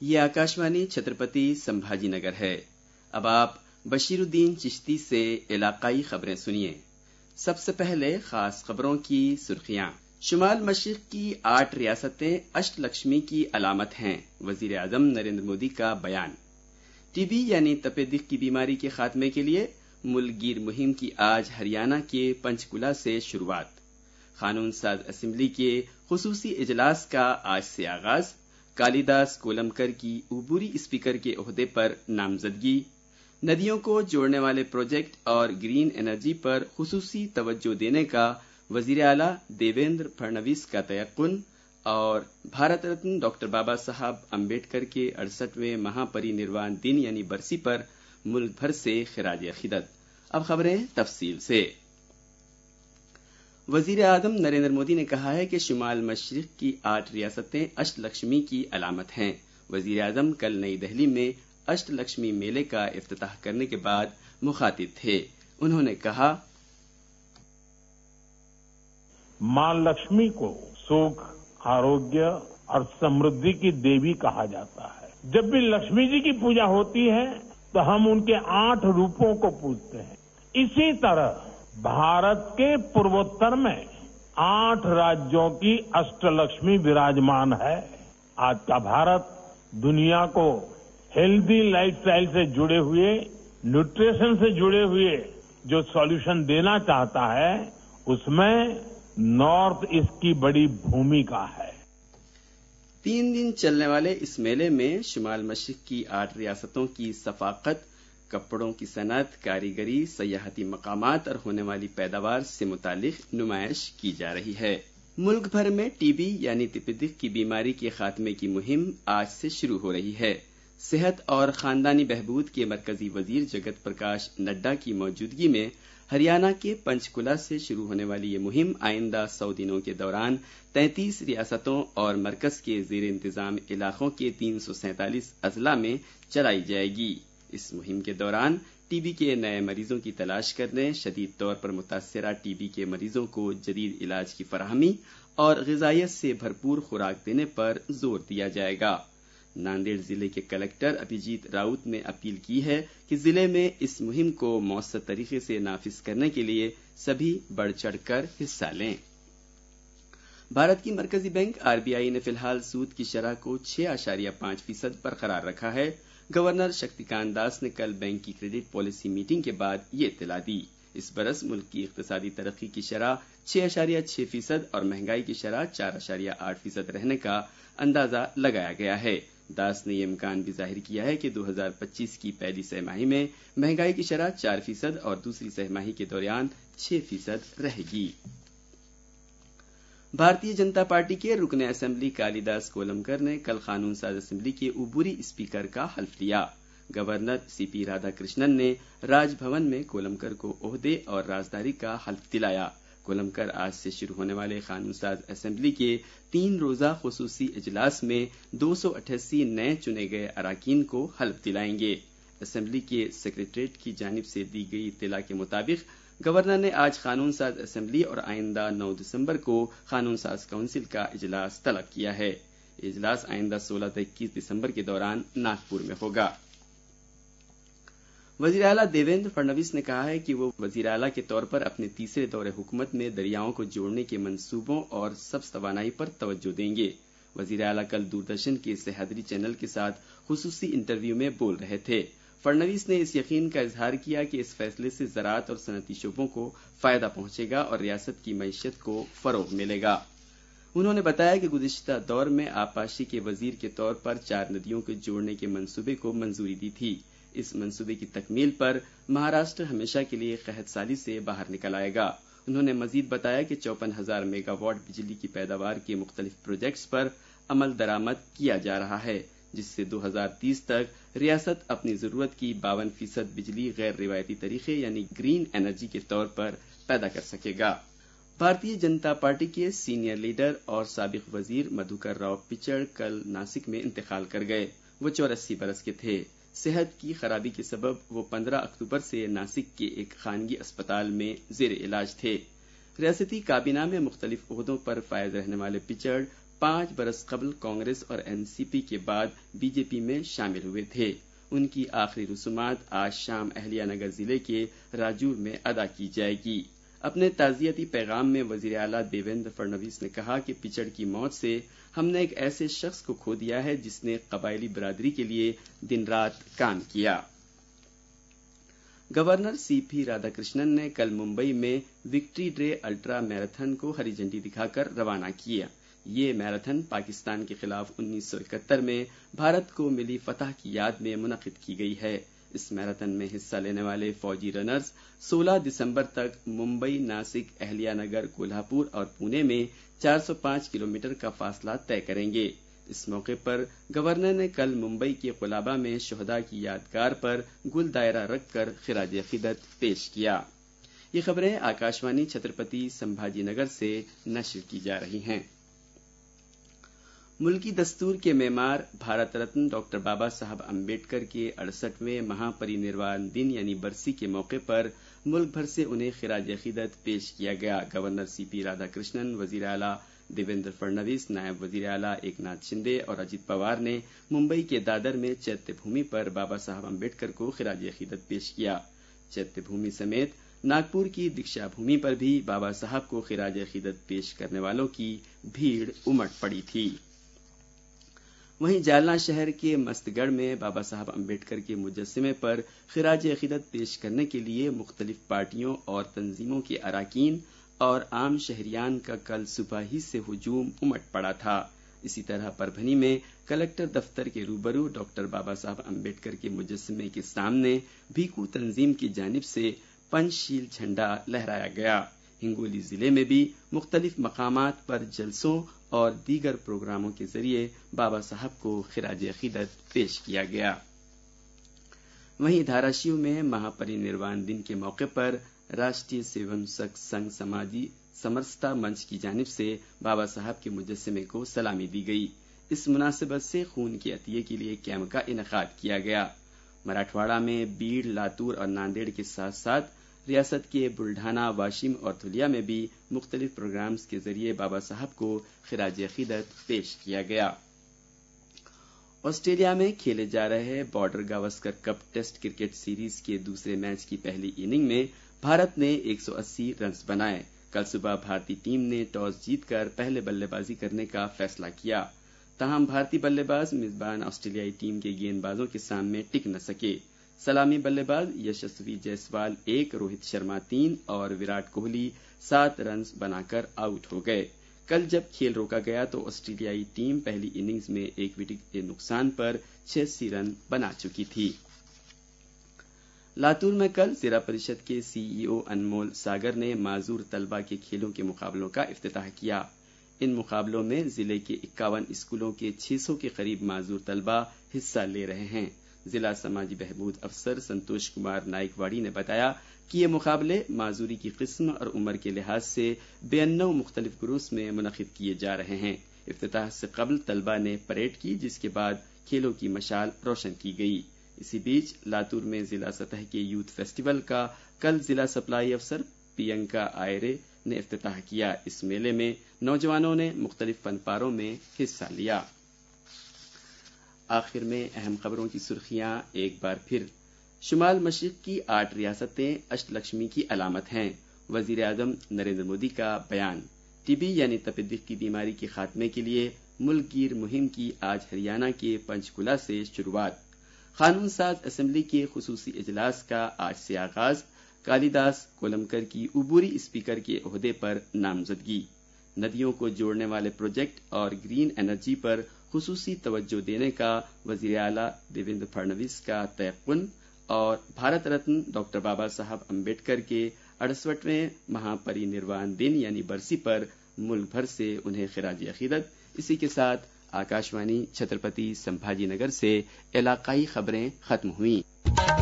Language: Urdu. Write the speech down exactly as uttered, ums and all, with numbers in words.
یہ آکاشوانی چھترپتی سمبھاجی نگر ہے۔ اب آپ بشیر الدین چشتی سے علاقائی خبریں سنیے۔ سب سے پہلے خاص خبروں کی سرخیاں۔ شمال مشرق کی آٹھ ریاستیں اشٹ لکشمی کی علامت ہیں، وزیر اعظم نریندر مودی کا بیان۔ ٹی بی یعنی تپے دق کی بیماری کے خاتمے کے لیے ملک گیر مہم کی آج ہریانہ کے پنچکولہ سے شروعات۔ قانون ساز اسمبلی کے خصوصی اجلاس کا آج سے آغاز۔ کالی داس کولمکر کی عبوری اسپیکر کے عہدے پر نامزدگی۔ ندیوں کو جوڑنے والے پروجیکٹ اور گرین انرجی پر خصوصی توجہ دینے کا وزیر اعلیٰ دیویندر پھڑنویس کا تیقن، اور بھارت رتن ڈاکٹر بابا صاحب امبیڈکر کے اڑسٹھویں مہا پری نروان دن یعنی برسی پر ملک بھر سے خراج عقیدت۔ اب خبریں تفصیل سے۔ وزیر اعظم نریندر مودی نے کہا ہے کہ شمال مشرق کی آٹھ ریاستیں اشٹ لکشمی کی علامت ہیں۔ وزیر اعظم کل نئی دہلی میں اشٹ لکشمی میلے کا افتتاح کرنے کے بعد مخاطب تھے۔ انہوں نے کہا، ماں لکشمی کو سکھ، آروگیہ اور سمردھی کی دیوی کہا جاتا ہے۔ جب بھی لکشمی جی کی پوجا ہوتی ہے تو ہم ان کے آٹھ روپوں کو پوجتے ہیں۔ اسی طرح بھارت کے پوروتر میں آٹھ راجیوں کی اشٹ لکشمی وراجمان ہے۔ آج کا بھارت دنیا کو ہیلدی لائف سٹائل سے جڑے ہوئے، نیوٹریشن سے جڑے ہوئے جو سولوشن دینا چاہتا ہے، اس میں نارتھ ایسٹ کی بڑی بھومکا ہے۔ تین دن چلنے والے اس میلے میں شمال مشرق کی آٹھ ریاستوں کی ثقافت، کپڑوں کی صنعت، کاریگری، سیاحتی مقامات اور ہونے والی پیداوار سے متعلق نمائش کی جا رہی ہے۔ ملک بھر میں ٹی بی یعنی تپے دق کی بیماری کے خاتمے کی مہم آج سے شروع ہو رہی ہے۔ صحت اور خاندانی بہبود کے مرکزی وزیر جگت پرکاش نڈا کی موجودگی میں ہریانہ کے پنچکولہ سے شروع ہونے والی یہ مہم آئندہ سو دنوں کے دوران تینتیس ریاستوں اور مرکز کے زیر انتظام علاقوں کے تین سو سینتالیس اضلاع میں چلائی جائے گی۔ اس مہم کے دوران ٹی بی کے نئے مریضوں کی تلاش کرنے، شدید طور پر متاثرہ ٹی بی کے مریضوں کو جدید علاج کی فراہمی اور غذائیت سے بھرپور خوراک دینے پر زور دیا جائے گا۔ ناندیڑ ضلع کے کلکٹر ابھیجیت راؤت نے اپیل کی ہے کہ ضلع میں اس مہم کو مؤثر طریقے سے نافذ کرنے کے لیے سبھی بڑھ چڑھ کر حصہ لیں۔ بھارت کی مرکزی بینک آر بی آئی نے فی الحال سود کی شرح کو چھ اشاریہ پانچ فیصد برقرار رکھا ہے۔ گورنر شکتی کانت داس نے کل بینک کی کریڈٹ پالیسی میٹنگ کے بعد یہ اطلاع دی۔ اس برس ملک کی اقتصادی ترقی کی شرح چھ اشاریہ چھ فیصد اور مہنگائی کی شرح چار اشاریہ آٹھ فیصد رہنے کا اندازہ لگایا گیا ہے۔ داس نے یہ امکان بھی ظاہر کیا ہے کہ دو ہزار پچیس کی پہلی سہ ماہی میں مہنگائی کی شرح چار فیصد اور دوسری سہ ماہی کے دوران چھ فیصد رہے گی۔ بھارتیہ جنتا پارٹی کے رکن اسمبلی کالی داس کولمکر نے کل قانون ساز اسمبلی کے عبوری اسپیکر کا حلف لیا۔ Governor C P Radha Krishnan نے راج بھون میں کولمکر کو عہدے اور رازداری کا حلف دلایا۔ کولمکر آج سے شروع ہونے والے قانون ساز اسمبلی کے تین روزہ خصوصی اجلاس میں دو سو اٹھاسی نئے چنے گئے اراکین کو حلف دلائیں گے۔ اسمبلی کے سیکریٹریٹ کی جانب سے دی گئی اطلاع کے مطابق گورنر نے آج قانون ساز اسمبلی اور آئندہ نو دسمبر کو قانون ساز کونسل کا اجلاس طلب کیا ہے۔ اجلاس آئندہ سولہ سے اکیس دسمبر کے دوران ناگپور میں ہوگا۔ وزیر اعلیٰ دیویندر پھڑنویس نے کہا ہے کہ وہ وزیر اعلیٰ کے طور پر اپنے تیسرے دور حکومت میں دریاؤں کو جوڑنے کے منصوبوں اور سبز توانائی پر توجہ دیں گے۔ وزیر اعلیٰ کل دوردرشن کے سہیادری چینل کے ساتھ خصوصی انٹرویو میں بول رہے تھے۔ پھڑنویس نے اس یقین کا اظہار کیا کہ اس فیصلے سے زراعت اور صنعتی شعبوں کو فائدہ پہنچے گا اور ریاست کی معیشت کو فروغ ملے گا۔ انہوں نے بتایا کہ گزشتہ دور میں آبپاشی کے وزیر کے طور پر چار ندیوں کو جوڑنے کے منصوبے کو منظوری دی تھی۔ اس منصوبے کی تکمیل پر مہاراشٹر ہمیشہ کے لیے قحط سالی سے باہر نکل آئے گا۔ انہوں نے مزید بتایا کہ چوپن ہزار میگا واٹ بجلی کی پیداوار کے مختلف پروجیکٹس پر عمل درآمد کیا جا رہا ہے، جس سے دو ہزار تیس تک ریاست اپنی ضرورت کی باون فیصد بجلی غیر روایتی طریقے یعنی گرین انرجی کے طور پر پیدا کر سکے گا۔ بھارتیہ جنتا پارٹی کے سینئر لیڈر اور سابق وزیر مدھوکر راؤ پچڑ کل ناسک میں انتقال کر گئے۔ وہ چوراسی برس کے تھے۔ صحت کی خرابی کے سبب وہ پندرہ اکتوبر سے ناسک کے ایک خانگی اسپتال میں زیر علاج تھے۔ ریاستی کابینہ میں مختلف عہدوں پر فائز رہنے والے پچڑ پانچ برس قبل کانگریس اور این سی پی کے بعد بی جے پی میں شامل ہوئے تھے۔ ان کی آخری رسومات آج شام اہلیہ نگر ضلع کے راجور میں ادا کی جائے گی۔ اپنے تعزیتی پیغام میں وزیر اعلیٰ دیویندر فڈنویس نے کہا کہ پچڑ کی موت سے ہم نے ایک ایسے شخص کو کھو دیا ہے جس نے قبائلی برادری کے لیے دن رات کام کیا۔ Governor C P Radha Krishnan نے کل ممبئی میں وکٹری ڈے الٹرا میراتھن کو ہری جھنڈی دکھا کر روانہ کیا۔ یہ میراتھن پاکستان کے خلاف انیس سو اکہتر میں بھارت کو ملی فتح کی یاد میں منعقد کی گئی ہے۔ اس میراتھن میں حصہ لینے والے فوجی رنرز سولہ دسمبر تک ممبئی، ناسک، اہلیہ نگر، کولہاپور اور پونے میں چار سو پانچ کلومیٹر کا فاصلہ طے کریں گے۔ اس موقع پر گورنر نے کل ممبئی کے قلابہ میں شہداء کی یادگار پر گل دائرہ رکھ کر خراج عقیدت پیش کیا۔ یہ خبریں آکاشوانی چھترپتی سمبھاجی نگر سے نشر کی جا رہی ہیں۔ ملکی دستور کے معمار بھارت رتن ڈاکٹر بابا صاحب امبیڈکر کے اڑسٹھویں مہا پری نروان دن یعنی برسی کے موقع پر ملک بھر سے انہیں خراج عقیدت پیش کیا گیا۔ Governor C P Radha Krishnan, وزیر اعلیٰ دیویندر فڈنویس، نائب وزیر اعلیٰ ایک ناتھ شندے اور اجیت پوار نے ممبئی کے دادر میں چیتیہ بھومی پر بابا صاحب امبیڈکر کو خراج عقیدت پیش کیا۔ چیتیہ بھومی سمیت ناگپور کی دیکشا بھومی پر بھی بابا صاحب کو خراج عقیدت پیش کرنے والوں کی بھیڑ امٹ پڑی تھی۔ وہیں جالنا شہر کے مست گڑھ میں بابا صاحب امبیڈکر کے مجسمے پر خراج عقیدت پیش کرنے کے لیے مختلف پارٹیوں اور تنظیموں کے اراکین اور عام شہریان کا کل صبح ہی سے ہجوم امٹ پڑا تھا۔ اسی طرح پربھنی میں کلکٹر دفتر کے روبرو ڈاکٹر بابا صاحب امبیڈکر کے مجسمے کے سامنے بھیکو تنظیم کی جانب سے پنچ شیل جھنڈا لہرایا گیا۔ ہنگولی ضلع میں بھی مختلف مقامات پر جلسوں اور دیگر پروگراموں کے ذریعے بابا صاحب کو خراج عقیدت پیش کیا گیا۔ وہیں دھاراشیو میں مہا پری نروان دن کے موقع پر راشٹریہ سیوہنسک سنگھ سماجی سمرستا منچ کی جانب سے بابا صاحب کے مجسمے کو سلامی دی گئی۔ اس مناسبت سے خون کے عطیے کے لیے کیمپ کا انعقاد کیا گیا۔ مراٹھواڑہ میں بیڑ، لاتور اور ناندیڑ کے ساتھ ساتھ ریاست کے بلڈھانا، واشم اور دھولیا میں بھی مختلف پروگرامز کے ذریعے بابا صاحب کو خراج عقیدت پیش کیا گیا۔ آسٹریلیا میں کھیلے جا رہے Border Gavaskar Cup test cricket series کے دوسرے میچ کی پہلی اننگ میں بھارت نے ایک سو اسی رنز بنائے۔ کل صبح بھارتی ٹیم نے ٹاس جیت کر پہلے بلے بازی کرنے کا فیصلہ کیا، تاہم بھارتی بلے باز میزبان آسٹریلیائی ٹیم کے گیند بازوں کے سامنے ٹک نہ سکے۔ سلامی بلے باز یشسوی جیسوال ایک، روہت شرما تین اور وراٹ کوہلی سات رنز بنا کر آؤٹ ہو گئے۔ کل جب کھیل روکا گیا تو آسٹریلیائی ٹیم پہلی اننگز میں ایک وکٹ کے نقصان پر چھیاسی رن بنا چکی تھی۔ لاتور میں کل ضلع پریشد کے سی ای او انمول ساگر نے معذور طلبہ کے کھیلوں کے مقابلوں کا افتتاح کیا۔ ان مقابلوں میں ضلع کے اکاون اسکولوں کے چھ سو کے قریب معذور طلبہ حصہ لے رہے ہیں۔ ضلع سماجی بہبود افسر سنتوش کمار نائک واڑی نے بتایا کہ یہ مقابلے معذوری کی قسم اور عمر کے لحاظ سے بیانوے مختلف گروپس میں منعقد کیے جا رہے ہیں۔ افتتاح سے قبل طلبہ نے پریڈ کی، جس کے بعد کھیلوں کی مشعل روشن کی گئی۔ اسی بیچ لاتور میں ضلع سطح کے یوتھ فیسٹیول کا کل ضلع سپلائی افسر پینکا آئرے نے افتتاح کیا۔ اس میلے میں نوجوانوں نے مختلف فن پاروں میں حصہ لیا۔ آخر میں اہم خبروں کی سرخیاں ایک بار پھر۔ شمال مشرق کی آٹھ ریاستیں اشٹ لکشمی کی علامت ہیں، وزیر اعظم نریندر مودی کا بیان۔ ٹی بی یعنی تپدق کی بیماری کے خاتمے کے لیے ملک گیر مہم کی آج ہریانہ کے پنچکولہ سے شروعات۔ قانون ساز اسمبلی کے خصوصی اجلاس کا آج سے آغاز۔ کالی داس کولمکر کی عبوری اسپیکر کے عہدے پر نامزدگی۔ ندیوں کو جوڑنے والے پروجیکٹ اور گرین انرجی پر خصوصی توجہ دینے کا وزیر اعلیٰ دیویندر فڈنویس کا تیقن، اور بھارت رتن ڈاکٹر بابا صاحب امبیڈکر کے اڑسٹھویں مہا پری نروان دن یعنی برسی پر ملک بھر سے انہیں خراج عقیدت۔ اسی کے ساتھ آکاشوانی چھترپتی سمبھاجی نگر سے علاقائی خبریں ختم ہوئیں۔